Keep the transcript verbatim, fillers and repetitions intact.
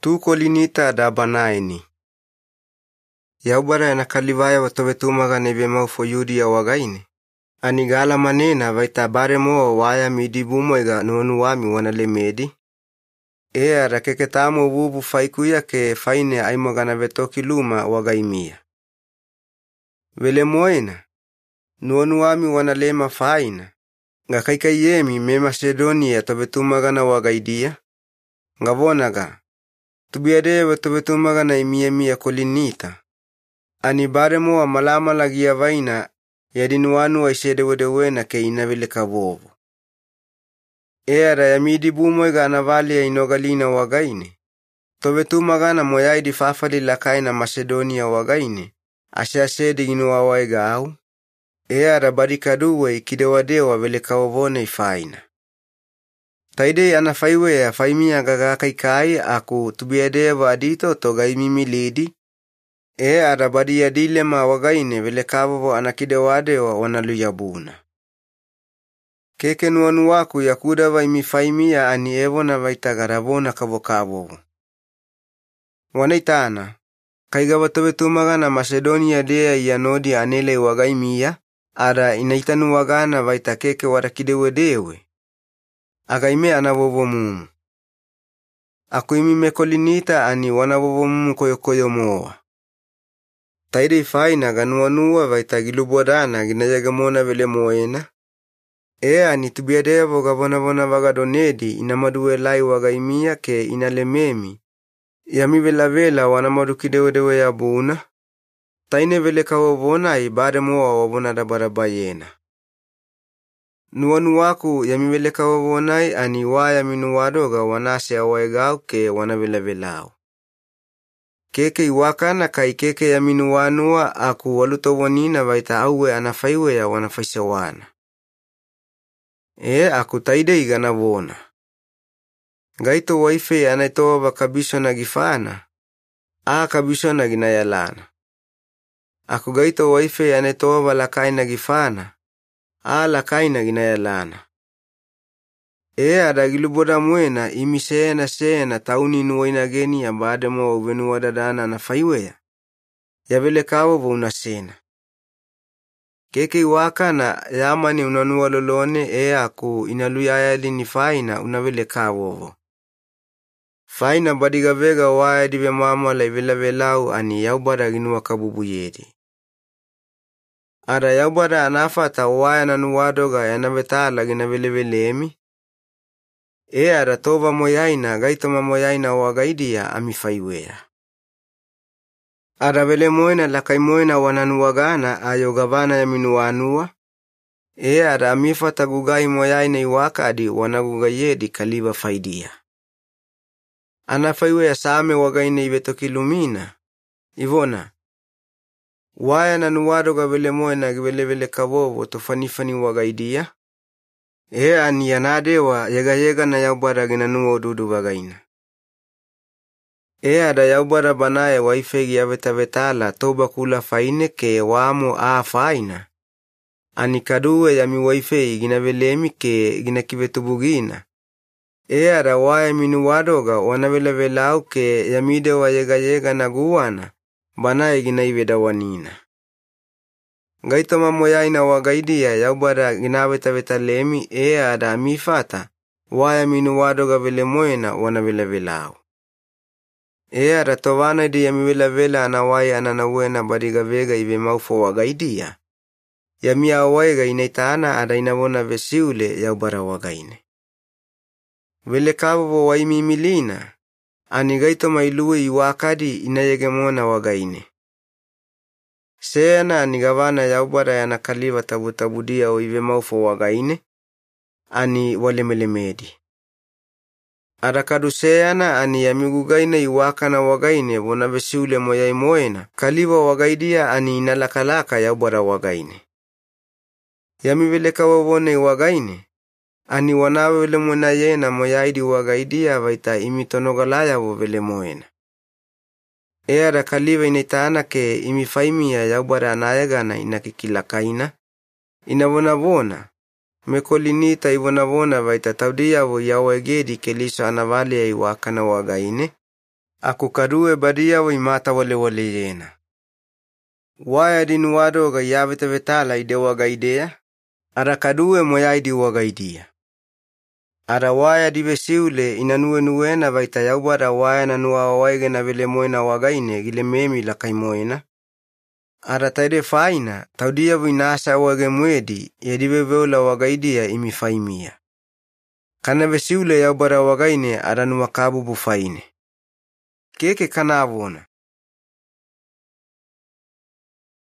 Tu kolinita da banaini. Yaubara na kalivaya watovetumaga nebe maufo yudi ya wagaini. Anigala manena vaita bare moa waya midibumoiga nuonu wami wanale medi. Ea rakeketamo wubu faikuya ke faine aimogana vetoki luma wagaimia. Vele moina. Nuonu wami wanalema faina. Nga kaikayemi me Macedonia tovetumaga na wagaidia. Nga vonaga. Tubiadewa tovetumaga na imia mia kolinita. Ani bare moa malama lagia vaina yadinuanu wa isedewedewena ke inavile kavovo. Era ya midi bumoiga anavali ya inogalina wagaine. Tovetumaga na moyaidi fafali lakaina Macedonia wagaine. Asya sedi inuwa waiga au. Era barikaduwe ikidewadewa vile kavovone ifaina. Taide anafaiwe ya faimia gagakaikai aku tubiadewa adito toga imimilidi. E arabadi ya dilema wagaine vile kavovo anakidewadewa wanaluyabuna. Keke nuanu waku ya kudawa imifaimia ani evo na vaitagarabona kavo kavovo. Wanaitana, kaigawa tovetumaga na Macedonia dea ya nodi anele wagaimia, ara inaitanu wagana vaita keke warakidewedewe. Agaime anavovo mumu. Aku imi mekolinita ani wanavovo mumu koyo koyo moa. Taide ifaina ganuanua vaita gilubodana ginayagamona vele moena. Ea ni tubiadevo gavona vona vagadonedi inamaduwe lai wagaimia ke inalememi. Yami vela vela wanamadu kidewedewe ya buna. Taine vele kawavona ibade moa wabona dabarabayena. Nuanu waku yami vele kawavona ani waya minuwadoga wanase awaigao ke wanavela velao. Keke iwakana kai keke ya minuwanua aku waluto wanina vaita auwe anafaiwe ya wanafaisa wana. E aku taide igana vona. Gaito waife anaitoa wakabisho na gifana. A kabisho na ginayalana. Aku gaito waife anaitoa walakai na gifana. A lakai na ginayalana. E adagiluboda muena imisena sena tauni nuwaina geni ya baada mwa uvenu wadadana na faiwea. Ya vele kawo unasena. Keke iwaka na yamani unanuwa lolone e aku inaluyayali ni faina unavele kawo. Faina badiga vega waya diwe mama la vela velau ani yaubada ginuwa kabubu yedi. Ada yaubada anafata waya na nuwadoga ya navetala gina vele vele emi. E ara tova moyaina gaitoma moyaina wagaidia amifaiwea. Ara vele moena lakai moena wananuwagana ayogavana ya minuanua. E ara amifata gugai moyaina iwaka adi wanagugayedi kaliva faidia. Anafaiwea same wagaina ibetoki lumina. Ivona. Waya nanuwadoga vele moena vele vele kavovo tofanifani wagaidia. E ani yanadewa yega yega na yaubara gina nuo dudu wagaina. E ada yaubara banaye waifegi ya vetavetala toba kula faine ke wamo a faina. Ani kaduwe ya mi waifegi gina velemi ke gina kivetubugina. E ada waya minuwadoga wanavele velau ke yamide wa yega yega na guwana banaye gina iveda wanina. Gaito mamoyaina wagaidia yaubara ginaweta veta lemi e ada amifata waya minuwadoga vele moena wanavele velao. E ada towana di yami vela vela anawaya ananawena badiga vega ive maufo wagaidia. Yami awaiga inaitana ada inavona vesiule yaubara wagaine. Vele kavo waimi milina ani gaito mailuwe iwakadi inayegemona wagaine. Seana ani gavana yaubara yanakaliva tabutabudia o ive maufo wagaine, ani walemelemedi. Arakadu seana ani yamigugaine iwaka na wagaine wana vesiule moyai moena, kaliva wagaidia ani inalakalaka yaubara wagaine. Yamiveleka wawone wagaine, ani wanawe vele mwena yena moyaidi wagaidia vaita imitonogalaya vele moena. Ea kaliva inaitana ke imifaimia yaubara anayagana inakikilakaina. Inavonavona. Mekolinita ivonavona vaita taudia vo yawegedi kelisha anavali ya iwaka na wagaine. aku kadue badia wa imata wale wale yena. Waya din wado ga yabita vetala ide waga idea, ara kadue moya idi waga idia. Ara waya di besiule inanue nuena vaita yaubara waya na nua waige na vile moina waga ine gile memi la kaimoina. Ara taide faina, taudia vinasa wage mwedi, yedive veula waga idia imi faimia. Kana besiule yaubara waga ine ara nua kabu bufaine. Keke kana avona.